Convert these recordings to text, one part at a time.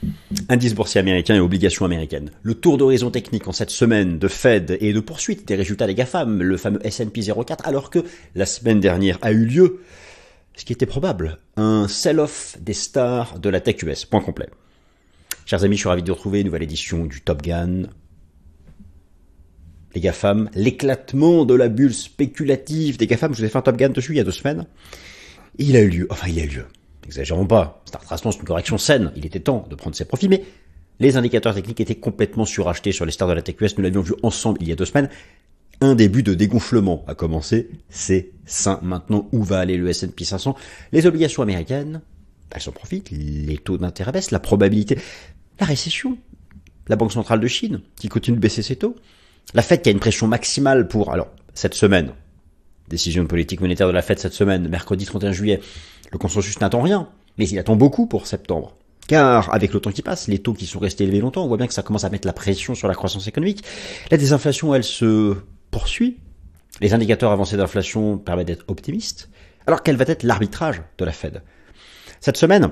Indice boursier américain et obligations américaines. Le tour d'horizon technique en cette semaine de Fed et de poursuite des résultats des GAFAM, le fameux S&P 04, alors que la semaine dernière a eu lieu, ce qui était probable, un sell-off des stars de la tech US. Point complet. Chers amis, je suis ravi de vous retrouver, nouvelle édition du Top Gun. Les GAFAM, l'éclatement de la bulle spéculative des GAFAM. Je vous ai fait un Top Gun dessus il y a 2 semaines. Et il a eu lieu. N'exagérons pas. Star Trust lance une correction saine. Il était temps de prendre ses profits, mais les indicateurs techniques étaient complètement surachetés sur les stars de la tech US. Nous l'avions vu ensemble il y a 2 semaines. Un début de dégonflement a commencé. C'est sain. Maintenant, où va aller le S&P 500? Les obligations américaines, elles s'en profitent. Les taux d'intérêt baissent. La probabilité, la récession. La Banque centrale de Chine qui continue de baisser ses taux. La Fed qui a une pression maximale pour, alors, cette semaine, décision politique monétaire de la Fed cette semaine, mercredi 31 juillet, le consensus n'attend rien, mais il attend beaucoup pour septembre. Car, avec le temps qui passe, les taux qui sont restés élevés longtemps, on voit bien que ça commence à mettre la pression sur la croissance économique. La désinflation, elle se poursuit. Les indicateurs avancés d'inflation permettent d'être optimistes. Alors, quel va être l'arbitrage de la Fed? Cette semaine,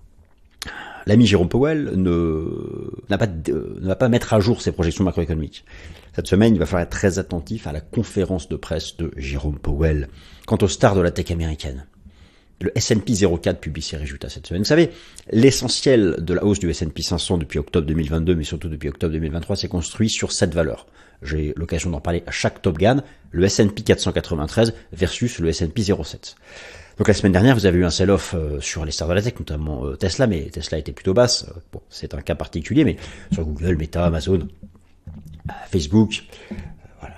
l'ami Jérôme Powell ne va pas mettre à jour ses projections macroéconomiques. Cette semaine, il va falloir être très attentif à la conférence de presse de Jérôme Powell quant aux stars de la tech américaine. Le S&P 04 publie ses résultats cette semaine. Vous savez, l'essentiel de la hausse du S&P 500 depuis octobre 2022, mais surtout depuis octobre 2023, s'est construit sur cette valeur. J'ai l'occasion d'en parler à chaque Top Gun, le S&P 493 versus le S&P 07. Donc la semaine dernière, vous avez eu un sell-off sur les stars de la tech, notamment Tesla, mais Tesla était plutôt basse. Bon, c'est un cas particulier, mais sur Google, Meta, Amazon, Facebook, voilà,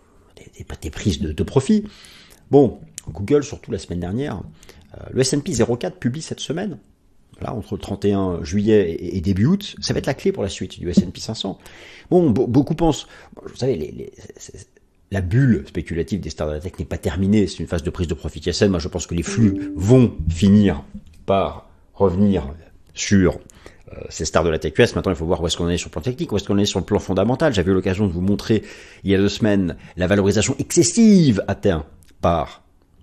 des prises de profit. Bon, Google, surtout la semaine dernière, le S&P 04 publie cette semaine, là, entre le 31 juillet et début août, ça va être la clé pour la suite du S&P 500. Bon, beaucoup pensent, vous savez, la bulle spéculative des stars de la tech n'est pas terminée, c'est une phase de prise de profit qui est saine. Moi, je pense que les flux vont finir par revenir sur ces stars de la tech US. Maintenant, il faut voir où est-ce qu'on est sur le plan technique, où est-ce qu'on est sur le plan fondamental. J'avais eu l'occasion de vous montrer il y a 2 semaines la valorisation excessive atteinte par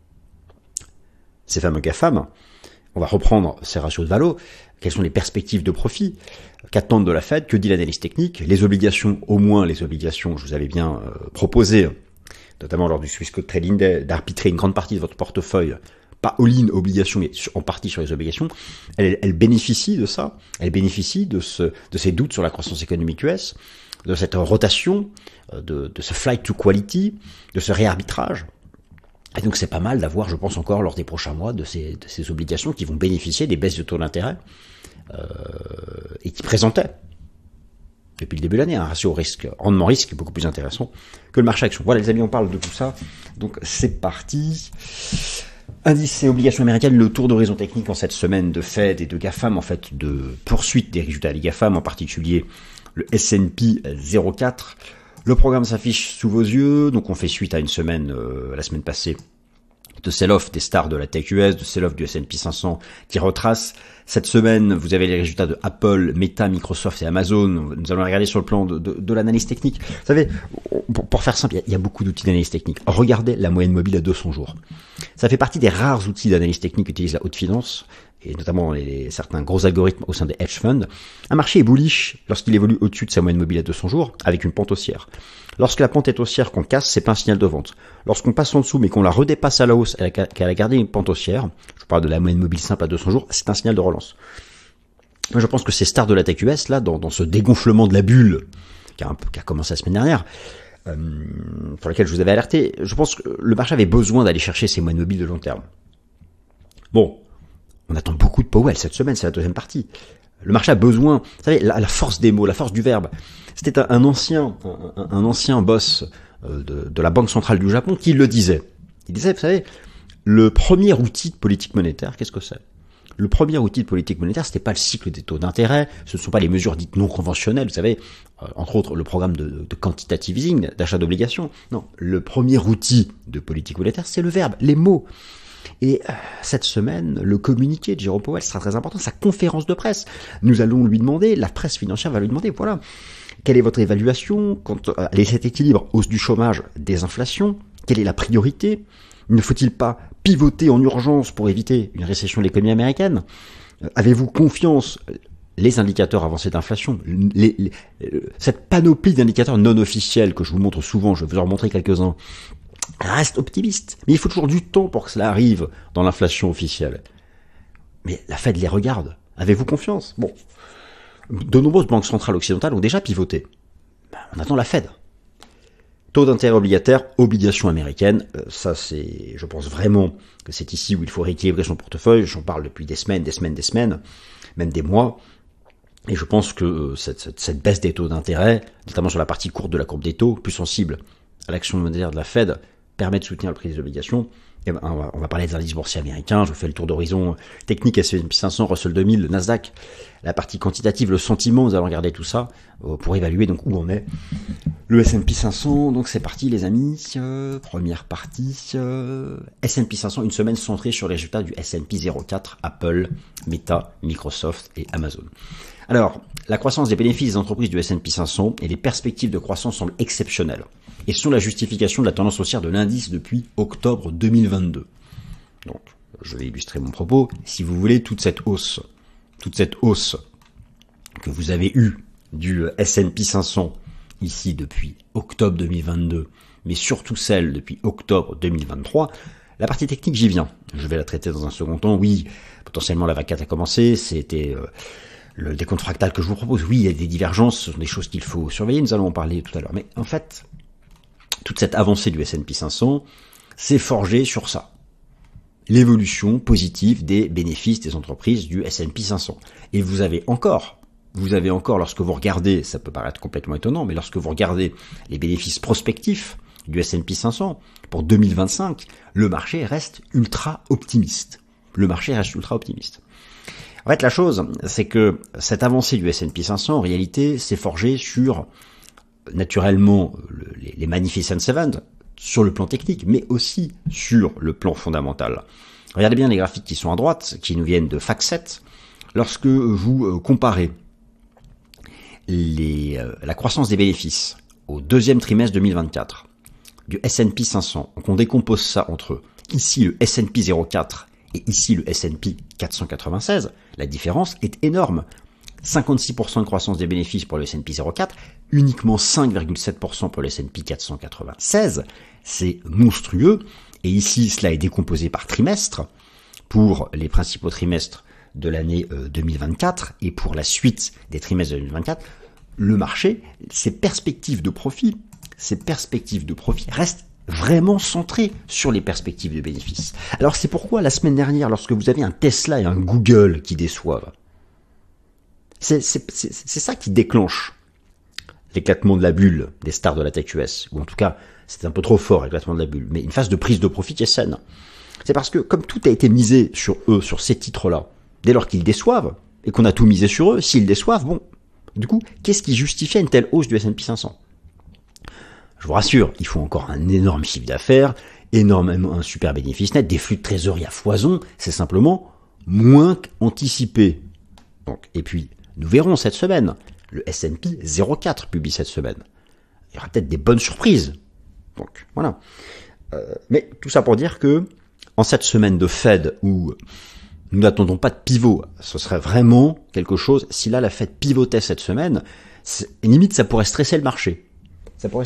ces fameux GAFAM. On va reprendre ces ratios de valo. Quelles sont les perspectives de profit? Qu'attendent de la Fed? Que dit l'analyse technique? Les obligations, au moins les obligations, je vous avais bien proposé, notamment lors du Swiss Code Trading Day, d'arbitrer une grande partie de votre portefeuille, pas all-in obligations, mais en partie sur les obligations. Elle bénéficie de ça. Elle bénéficie de ces doutes sur la croissance économique US, de cette rotation, de ce flight to quality, de ce réarbitrage. Et donc c'est pas mal d'avoir, je pense encore lors des prochains mois, de ces obligations qui vont bénéficier des baisses de taux d'intérêt et qui présentaient depuis le début de l'année un ratio rendement-risque beaucoup plus intéressant que le marché action. Voilà les amis, on parle de tout ça. Donc c'est parti. Indice et obligations américaines, le tour d'horizon technique en cette semaine de Fed et de GAFAM, en fait de poursuite des résultats des GAFAM, en particulier le S&P 04. Le programme s'affiche sous vos yeux, donc on fait suite à une semaine, la semaine passée, de sell-off des stars de la tech US, de sell-off du S&P 500 qui retrace. Cette semaine, vous avez les résultats de Apple, Meta, Microsoft et Amazon. Nous allons regarder sur le plan de l'analyse technique. Vous savez, pour faire simple, il y a beaucoup d'outils d'analyse technique. Regardez la moyenne mobile à 200 jours. Ça fait partie des rares outils d'analyse technique qu'utilise la haute finance, et notamment certains gros algorithmes au sein des hedge funds. Un marché est bullish lorsqu'il évolue au-dessus de sa moyenne mobile à 200 jours, avec une pente haussière. Lorsque la pente est haussière qu'on casse, c'est pas un signal de vente. Lorsqu'on passe en dessous, mais qu'on la redépasse à la hausse, qu'elle a gardé une pente haussière, je parle de la moyenne mobile simple à 200 jours, c'est un signal de relance. Moi, je pense que ces stars de la tech US, là, dans ce dégonflement de la bulle, qui a commencé la semaine dernière, pour laquelle je vous avais alerté, je pense que le marché avait besoin d'aller chercher ces moyennes mobiles de long terme. Bon, on attend beaucoup de Powell cette semaine, c'est la deuxième partie. Le marché a besoin, vous savez, la force des mots, la force du verbe. C'était un ancien boss de la Banque centrale du Japon qui le disait. Il disait, vous savez, le premier outil de politique monétaire, qu'est-ce que c'est? Le premier outil de politique monétaire, c'était pas le cycle des taux d'intérêt, ce ne sont pas les mesures dites non conventionnelles, vous savez, entre autres le programme de quantitative easing, d'achat d'obligations. Non, le premier outil de politique monétaire, c'est le verbe, les mots. Et cette semaine, le communiqué de Jérôme Powell sera très important, sa conférence de presse. Nous allons lui demander, la presse financière va lui demander, voilà, quelle est votre évaluation quant à cet équilibre, hausse du chômage, désinflation, quelle est la priorité? Ne faut-il pas pivoter en urgence pour éviter une récession de l'économie américaine? Avez-vous confiance, les indicateurs avancés d'inflation, cette panoplie d'indicateurs non officiels que je vous montre souvent, je vais vous en montrer quelques-uns, reste optimiste. Mais il faut toujours du temps pour que cela arrive dans l'inflation officielle. Mais la Fed les regarde. Avez-vous confiance? Bon. De nombreuses banques centrales occidentales ont déjà pivoté. On attend la Fed. Taux d'intérêt obligataire, obligations américaines, ça c'est, je pense vraiment que c'est ici où il faut rééquilibrer son portefeuille, j'en parle depuis des semaines, même des mois, et je pense que cette baisse des taux d'intérêt, notamment sur la partie courte de la courbe des taux, plus sensible à l'action monétaire de la Fed, permet de soutenir le prix des obligations. Et ben, on va parler des indices boursiers américains, je fais le tour d'horizon technique, S&P 500, Russell 2000, le Nasdaq, la partie quantitative, le sentiment, nous allons regarder tout ça pour évaluer donc où on est. Le S&P 500, donc c'est parti les amis, première partie, S&P 500, une semaine centrée sur les résultats du S&P 04, Apple, Meta, Microsoft et Amazon. Alors, la croissance des bénéfices des entreprises du S&P 500 et les perspectives de croissance semblent exceptionnelles et sont la justification de la tendance haussière de l'indice depuis octobre 2022. Donc, je vais illustrer mon propos. Si vous voulez, toute cette hausse que vous avez eue du S&P 500 ici depuis octobre 2022, mais surtout celle depuis octobre 2023, la partie technique, j'y viens. Je vais la traiter dans un second temps. Oui, potentiellement la vague a commencé, c'était le décompte fractal que je vous propose. Oui, il y a des divergences, ce sont des choses qu'il faut surveiller, nous allons en parler tout à l'heure. Mais en fait, toute cette avancée du S&P 500 s'est forgée sur ça. L'évolution positive des bénéfices des entreprises du S&P 500. Et vous avez encore, lorsque vous regardez, ça peut paraître complètement étonnant, mais lorsque vous regardez les bénéfices prospectifs du S&P 500 pour 2025, le marché reste ultra optimiste. En fait, la chose, c'est que cette avancée du S&P 500, en réalité, s'est forgée sur, naturellement, les Magnificent Seven, sur le plan technique, mais aussi sur le plan fondamental. Regardez bien les graphiques qui sont à droite, qui nous viennent de FactSet. Lorsque vous comparez la croissance des bénéfices au deuxième trimestre 2024 du S&P 500, donc on décompose ça entre ici le S&P 04 et ici le S&P 496, la différence est énorme. 56% de croissance des bénéfices pour le S&P 04, uniquement 5,7% pour le S&P 496, c'est monstrueux. Et ici, cela est décomposé par trimestre, pour les principaux trimestres de l'année 2024, et pour la suite des trimestres de 2024, le marché, ses perspectives de profit restent vraiment centrées sur les perspectives de bénéfices. Alors c'est pourquoi la semaine dernière, lorsque vous avez un Tesla et un Google qui déçoivent, c'est ça qui déclenche l'éclatement de la bulle des stars de la tech US, ou en tout cas, c'est un peu trop fort l'éclatement de la bulle, mais une phase de prise de profit qui est saine. C'est parce que comme tout a été misé sur eux, sur ces titres-là, dès lors qu'ils déçoivent, et qu'on a tout misé sur eux, s'ils déçoivent, bon, du coup, qu'est-ce qui justifie une telle hausse du S&P 500 ? Je vous rassure, il faut encore un énorme chiffre d'affaires, énormément un super bénéfice net, des flux de trésorerie à foison, c'est simplement moins qu'anticipé. Donc, et puis, nous verrons cette semaine, le S&P 04 publie cette semaine. Il y aura peut-être des bonnes surprises. Donc, voilà. Mais tout ça pour dire que, en cette semaine de Fed où nous n'attendons pas de pivot, ce serait vraiment quelque chose, si là la Fed pivotait cette semaine, limite ça pourrait stresser le marché. Pourquoi ?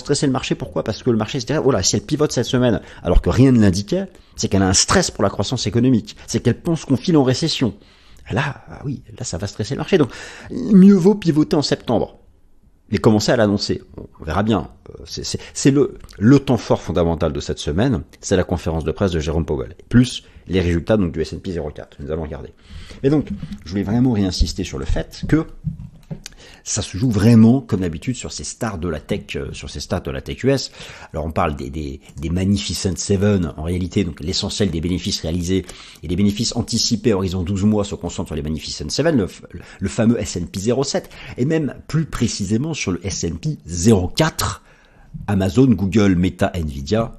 Parce que le marché se dirait, oh là, si elle pivote cette semaine, alors que rien ne l'indiquait, c'est qu'elle a un stress pour la croissance économique, c'est qu'elle pense qu'on file en récession. Là, oui, là ça va stresser le marché, donc mieux vaut pivoter en septembre. Et commencer à l'annoncer. On verra bien. C'est le temps fort fondamental de cette semaine, c'est la conférence de presse de Jérôme Powell, plus les résultats donc du S&P 04. Nous allons regarder. Mais donc, je voulais vraiment réinsister sur le fait que ça se joue vraiment, comme d'habitude, sur ces stars de la tech, US. Alors, on parle des Magnificent Seven, en réalité, donc l'essentiel des bénéfices réalisés et des bénéfices anticipés à horizon 12 mois se concentrent sur les Magnificent Seven, le fameux S&P 07, et même plus précisément sur le S&P 04, Amazon, Google, Meta, Nvidia,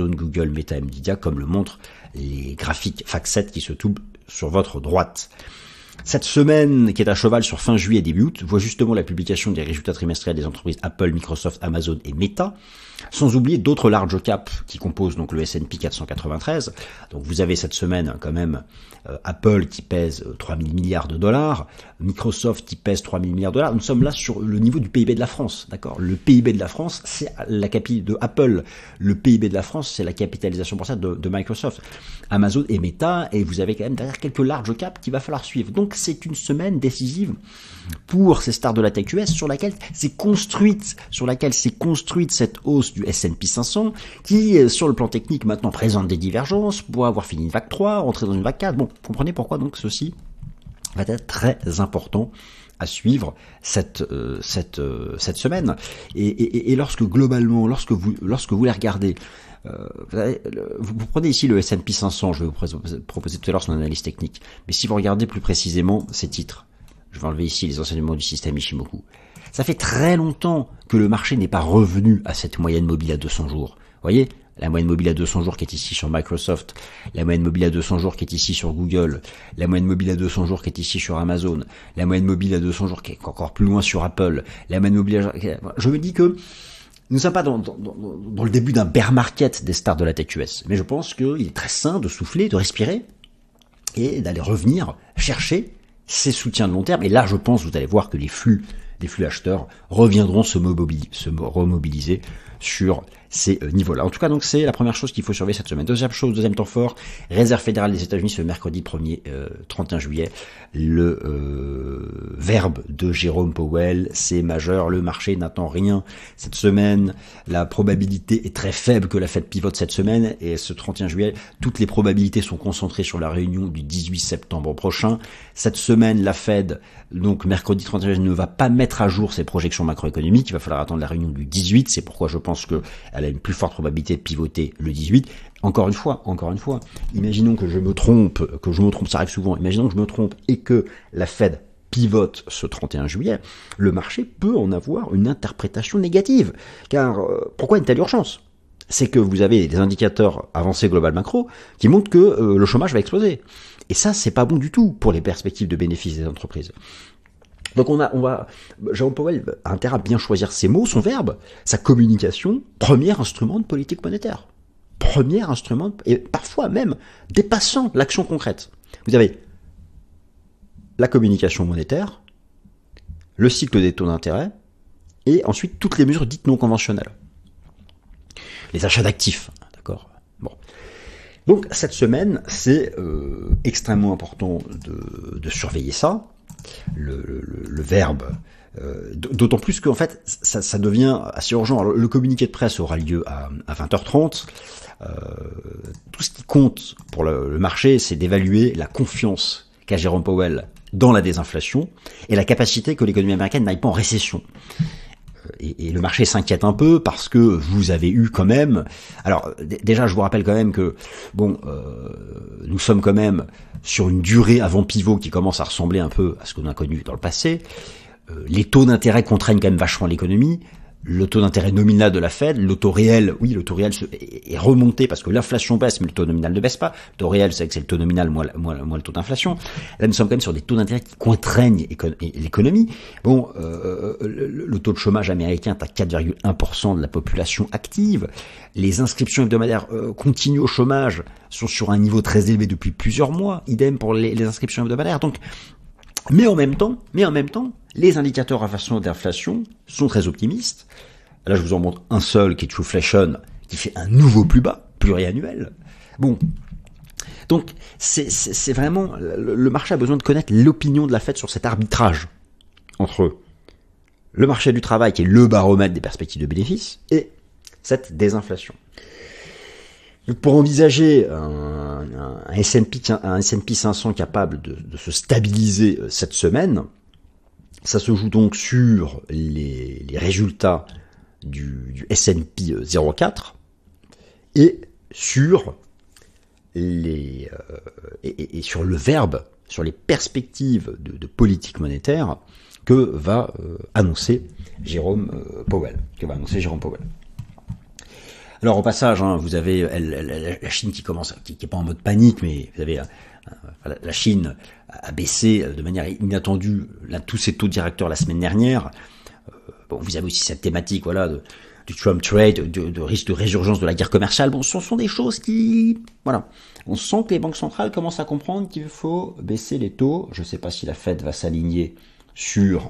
comme le montrent les graphiques FactSet qui se trouvent sur votre droite. Cette semaine, qui est à cheval sur fin juillet et début août, voit justement la publication des résultats trimestriels des entreprises Apple, Microsoft, Amazon et Meta. Sans oublier d'autres large caps qui composent donc le S&P 493. Donc vous avez cette semaine quand même Apple qui pèse 3 000 milliards de dollars, Microsoft qui pèse 3 000 milliards de dollars. Nous sommes là sur le niveau du PIB de la France, d'accord. Le PIB de la France, c'est la capitale de Apple. Le PIB de la France, c'est la capitalisation boursière de Microsoft, Amazon et Meta. Et vous avez quand même derrière quelques large caps qu'il va falloir suivre. Donc c'est une semaine décisive pour ces stars de la tech US sur laquelle s'est construite cette hausse du S&P 500 qui, sur le plan technique, maintenant présente des divergences, pour avoir fini une vague 3, entrer dans une vague 4. Bon, vous comprenez pourquoi donc ceci va être très important à suivre cette semaine. Et lorsque globalement, lorsque vous les regardez, vous prenez ici le S&P 500, je vais vous proposer tout à l'heure son analyse technique, mais si vous regardez plus précisément ces titres, je vais enlever ici les enseignements du système Ishimoku. Ça fait très longtemps que le marché n'est pas revenu à cette moyenne mobile à 200 jours. Vous voyez, la moyenne mobile à 200 jours qui est ici sur Microsoft, la moyenne mobile à 200 jours qui est ici sur Google, la moyenne mobile à 200 jours qui est ici sur Amazon, la moyenne mobile à 200 jours qui est encore plus loin sur Apple, la moyenne mobile à... Je me dis que nous ne sommes pas dans le début d'un bear market des stars de la tech US, mais je pense qu'il est très sain de souffler, de respirer et d'aller revenir chercher ces soutiens de long terme. Et là, je pense, vous allez voir que les flux acheteurs reviendront se remobiliser sur ces niveaux-là. En tout cas, donc c'est la première chose qu'il faut surveiller cette semaine. Deuxième temps fort, Réserve fédérale des États-Unis ce mercredi 1er 31 juillet. Le verbe de Jérôme Powell, c'est majeur. Le marché n'attend rien cette semaine. La probabilité est très faible que la Fed pivote cette semaine. Et ce 31 juillet, toutes les probabilités sont concentrées sur la réunion du 18 septembre prochain. Cette semaine, la Fed, donc mercredi 31 juillet, ne va pas mettre à jour ses projections macroéconomiques. Il va falloir attendre la réunion du 18. C'est pourquoi je pense qu'elle a une plus forte probabilité de pivoter le 18. Encore une fois, imaginons que je me trompe, ça arrive souvent, imaginons que je me trompe et que la Fed pivote ce 31 juillet, le marché peut en avoir une interprétation négative. Car pourquoi une telle urgence ? C'est que vous avez des indicateurs avancés global macro qui montrent que le chômage va exploser. Et ça, c'est pas bon du tout pour les perspectives de bénéfices des entreprises. Donc Jérôme Powell a intérêt à bien choisir ses mots, son verbe, sa communication, premier instrument de politique monétaire. Premier instrument, et parfois même dépassant l'action concrète. Vous avez la communication monétaire, le cycle des taux d'intérêt, et ensuite toutes les mesures dites non conventionnelles. Les achats d'actifs, d'accord ? Bon. Donc cette semaine, c'est extrêmement important de surveiller ça. Le verbe, d'autant plus qu'en fait ça devient assez urgent. Alors, le communiqué de presse aura lieu à 20h30. Tout ce qui compte pour le marché, c'est d'évaluer la confiance qu'a Jérôme Powell dans la désinflation et la capacité que l'économie américaine n'aille pas en récession. Et le marché s'inquiète un peu parce que vous avez eu quand même... Alors déjà, je vous rappelle quand même que nous sommes quand même sur une durée avant pivot qui commence à ressembler un peu à ce qu'on a connu dans le passé. Les taux d'intérêt contraignent quand même vachement l'économie. Le taux d'intérêt nominal de la Fed, le taux réel est remonté parce que l'inflation baisse, mais le taux nominal ne baisse pas. Le taux réel, c'est que c'est le taux nominal moins le taux d'inflation. Là, nous sommes quand même sur des taux d'intérêt qui contraignent l'économie. Bon, le taux de chômage américain est à 4,1% de la population active. Les inscriptions hebdomadaires continues au chômage sont sur un niveau très élevé depuis plusieurs mois. Idem pour les inscriptions hebdomadaires. Donc, mais en même temps, les indicateurs à façon d'inflation sont très optimistes. Là, je vous en montre un seul qui est Trueflation, qui fait un nouveau plus bas, pluriannuel. Bon. Donc, c'est vraiment, le marché a besoin de connaître l'opinion de la Fed sur cet arbitrage entre le marché du travail, qui est le baromètre des perspectives de bénéfices, et cette désinflation. Donc pour envisager un S&P 500 capable de se stabiliser cette semaine, ça se joue donc sur les résultats du S&P 0,4 et sur sur le verbe, sur les perspectives de politique monétaire que va annoncer Jérôme Powell. Alors au passage, vous avez la Chine qui commence, qui est pas en mode panique, mais vous avez la Chine a baissé de manière inattendue tous ses taux directeurs la semaine dernière. Bon, vous avez aussi cette thématique, du Trump trade, de risque de résurgence de la guerre commerciale. Bon, ce sont des choses qui, voilà. On sent que les banques centrales commencent à comprendre qu'il faut baisser les taux. Je ne sais pas si la Fed va s'aligner sur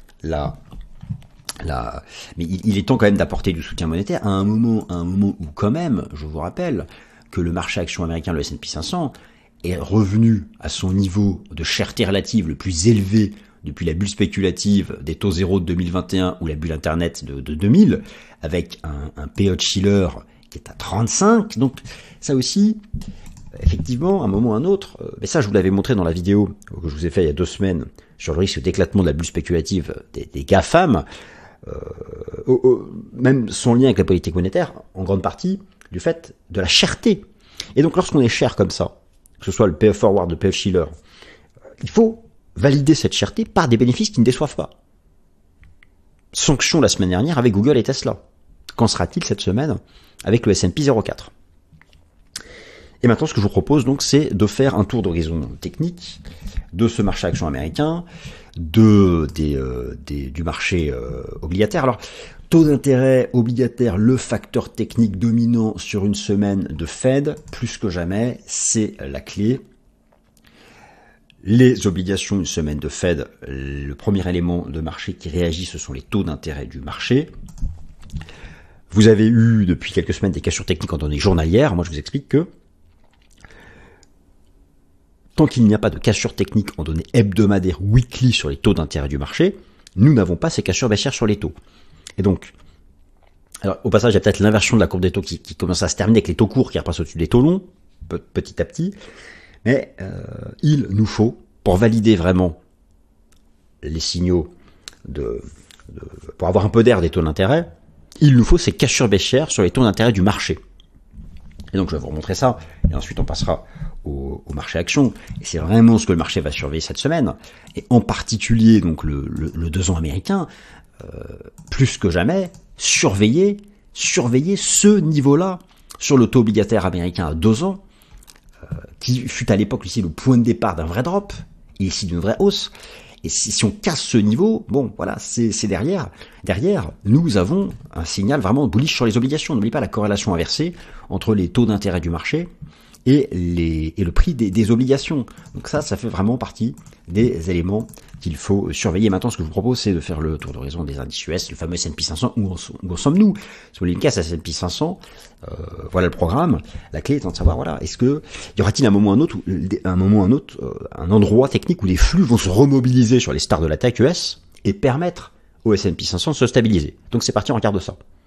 mais il est temps quand même d'apporter du soutien monétaire à un moment où quand même, je vous rappelle, que le marché action américain, le S&P 500, est revenu à son niveau de cherté relative le plus élevé depuis la bulle spéculative des taux zéro de 2021 ou la bulle Internet de 2000, avec un P/E de Shiller qui est à 35. Donc ça aussi, effectivement, à un moment ou à un autre, mais ça je vous l'avais montré dans la vidéo que je vous ai fait il y a 2 semaines sur le risque d'éclatement de la bulle spéculative des GAFAM, même son lien avec la politique monétaire, en grande partie du fait de la cherté. Et donc lorsqu'on est cher comme ça, que ce soit le P/E forward, le P/E Shiller, il faut valider cette cherté par des bénéfices qui ne déçoivent pas. Sanction la semaine dernière avec Google et Tesla. Qu'en sera-t-il cette semaine avec le S&P 0,4 ? Et maintenant, ce que je vous propose donc, c'est de faire un tour d'horizon technique de ce marché action américain, du marché obligataire. Alors, taux d'intérêt obligataire, le facteur technique dominant sur une semaine de Fed, plus que jamais, c'est la clé. Les obligations, une semaine de Fed, le premier élément de marché qui réagit, ce sont les taux d'intérêt du marché. Vous avez eu depuis quelques semaines des cassures techniques en données journalières. Moi, je vous explique que tant qu'il n'y a pas de cassure technique en données hebdomadaires, weekly sur les taux d'intérêt du marché, nous n'avons pas ces cassures baissières sur les taux. Et donc, alors, au passage, il y a peut-être l'inversion de la courbe des taux qui commence à se terminer avec les taux courts qui repassent au-dessus des taux longs, petit à petit. Mais il nous faut, pour valider vraiment les signaux pour avoir un peu d'air des taux d'intérêt, il nous faut ces cassures baissières sur les taux d'intérêt du marché. Et donc je vais vous remontrer ça, et ensuite on passera au marché action. Et c'est vraiment ce que le marché va surveiller cette semaine, et en particulier donc le 2 ans américain, plus que jamais, surveiller ce niveau-là sur le taux obligataire américain à 2 ans, qui fut à l'époque ici le point de départ d'un vrai drop, et ici d'une vraie hausse. Et si on casse ce niveau, bon, voilà, c'est derrière. Derrière, nous avons un signal vraiment bullish sur les obligations. N'oubliez pas la corrélation inversée entre les taux d'intérêt du marché et le prix des obligations. Donc ça fait vraiment partie des éléments qu'il faut surveiller. Maintenant, ce que je vous propose, c'est de faire le tour d'horizon des indices US, le fameux S&P 500. Où en sommes-nous? Si vous voulez une casse à S&P 500, voilà le programme. La clé étant de savoir, voilà, y aura-t-il un moment ou un autre, un endroit technique où les flux vont se remobiliser sur les stars de la tech US et permettre au S&P 500 de se stabiliser. Donc c'est parti, on regarde ça.